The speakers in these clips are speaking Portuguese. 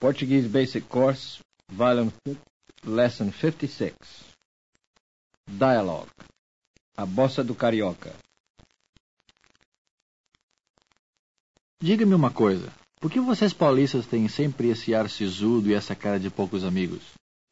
Portuguese Basic Course, Volume 6, Lesson 56. Dialogue. A Bossa do Carioca. Diga-me uma coisa. Por que vocês paulistas têm sempre esse ar sisudo e essa cara de poucos amigos?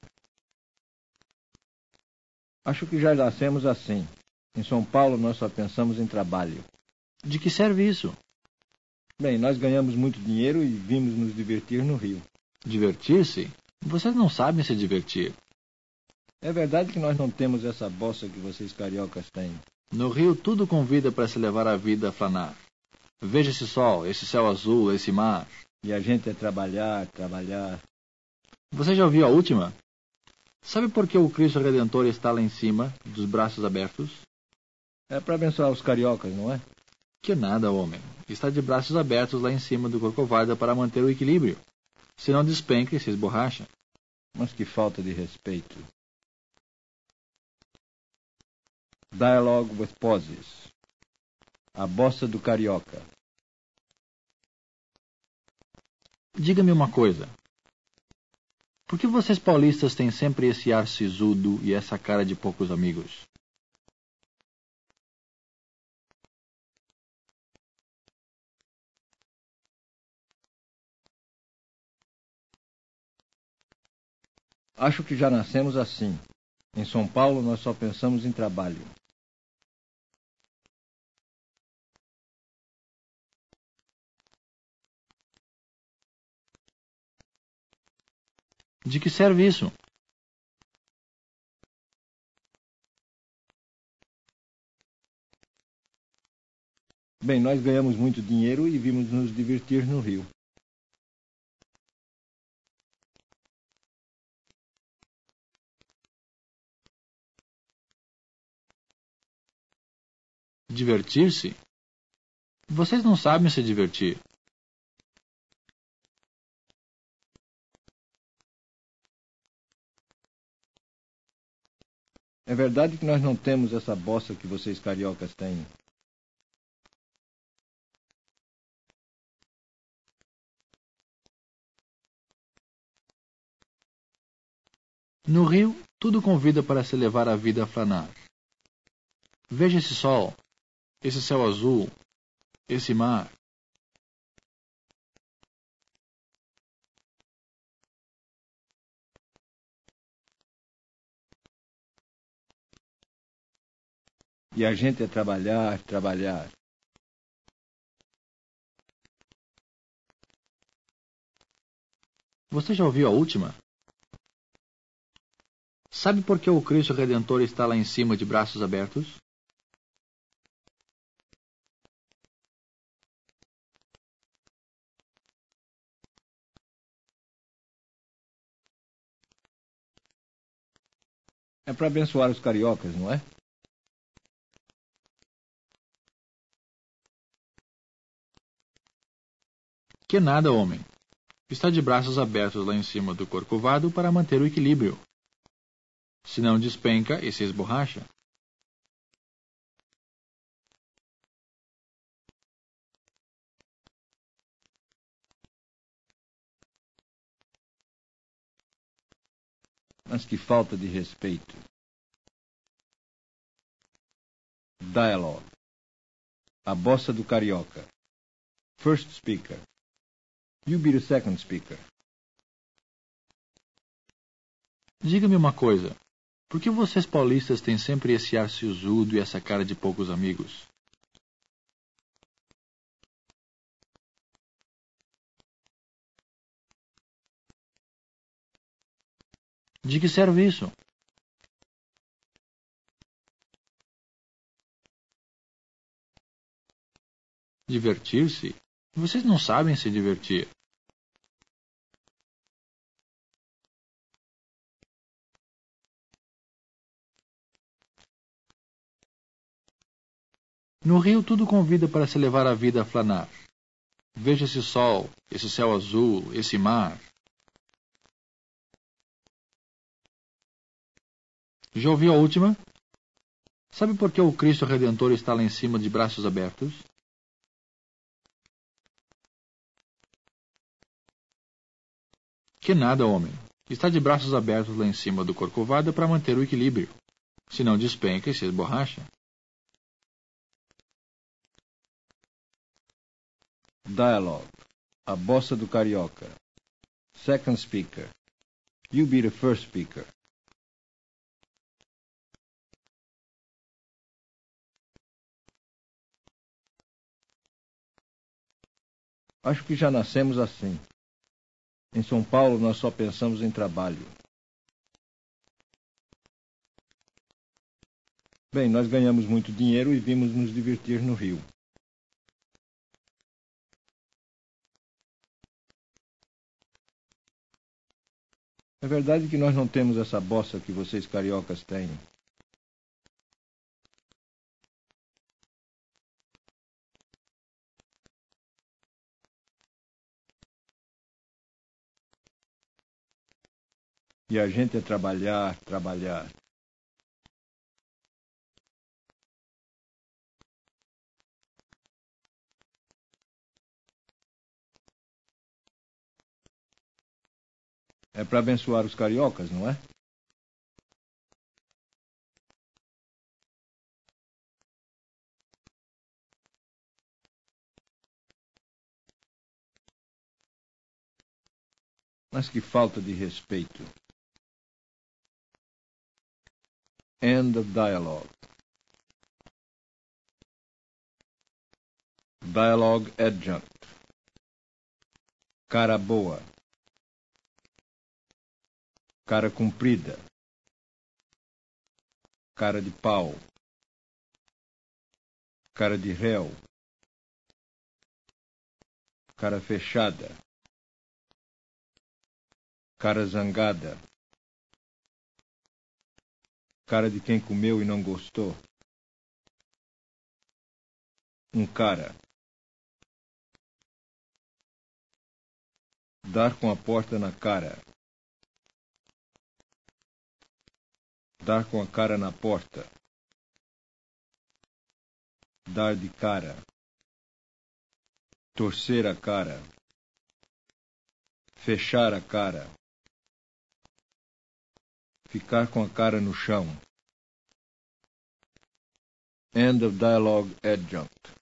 Acho que já nascemos assim. Em São Paulo nós só pensamos em trabalho. De que serve isso? Bem, nós ganhamos muito dinheiro e vimos nos divertir no Rio. Divertir-se? Vocês não sabem se divertir. É verdade que nós não temos essa bossa que vocês cariocas têm. No Rio tudo convida para se levar a vida a flanar. Veja esse sol, esse céu azul, esse mar. E a gente é trabalhar, trabalhar. Você já ouviu a última? Sabe por que o Cristo Redentor está lá em cima, dos braços abertos? É para abençoar os cariocas, não é? Que nada, homem. Está de braços abertos lá em cima do Corcovado para manter o equilíbrio. Senão despenca e se esborracha. Mas que falta de respeito. Dialogue with pauses. A Bossa do Carioca. Diga-me uma coisa. Por que vocês paulistas têm sempre esse ar sisudo e essa cara de poucos amigos? Acho que já nascemos assim. Em São Paulo nós só pensamos em trabalho. De que serve isso? Bem, nós ganhamos muito dinheiro e vimos nos divertir no Rio. Divertir-se? Vocês não sabem se divertir. É verdade que nós não temos essa bossa que vocês cariocas têm. No Rio, tudo convida para se levar a vida a flanar. Veja esse sol, esse céu azul, esse mar. E a gente é trabalhar, trabalhar. Você já ouviu a última? Sabe por que o Cristo Redentor está lá em cima de braços abertos? É para abençoar os cariocas, não é? Que nada, homem. Está de braços abertos lá em cima do Corcovado para manter o equilíbrio. Senão despenca e se esborracha. Mas que falta de respeito. Dialogue. A Bossa do Carioca. First speaker. You be the second speaker. Diga-me uma coisa. Por que vocês paulistas têm sempre esse ar sisudo e essa cara de poucos amigos? De que serve isso? Divertir-se? Vocês não sabem se divertir. No Rio tudo convida para se levar a vida a flanar. Veja esse sol, esse céu azul, esse mar. Já ouviu a última? Sabe por que o Cristo Redentor está lá em cima de braços abertos? Que nada, homem. Está de braços abertos lá em cima do corcovado para manter o equilíbrio. Senão despenca e se esborracha. Dialogue. A bossa do carioca. Second speaker. You be the first speaker. Acho que já nascemos assim. Em São Paulo, nós só pensamos em trabalho. Bem, nós ganhamos muito dinheiro e vimos nos divertir no Rio. É verdade que nós não temos essa bossa que vocês cariocas têm. E a gente é trabalhar, trabalhar. É para abençoar os cariocas, não é? Mas que falta de respeito. End of dialogue. Dialogue adjunct. Cara boa. Cara comprida. Cara de pau. Cara de réu. Cara fechada. Cara zangada. Cara de quem comeu e não gostou. Um cara. Dar com a porta na cara. Dar com a cara na porta. Dar de cara. Torcer a cara. Fechar a cara. Ficar com a cara no chão. End of dialogue adjunct.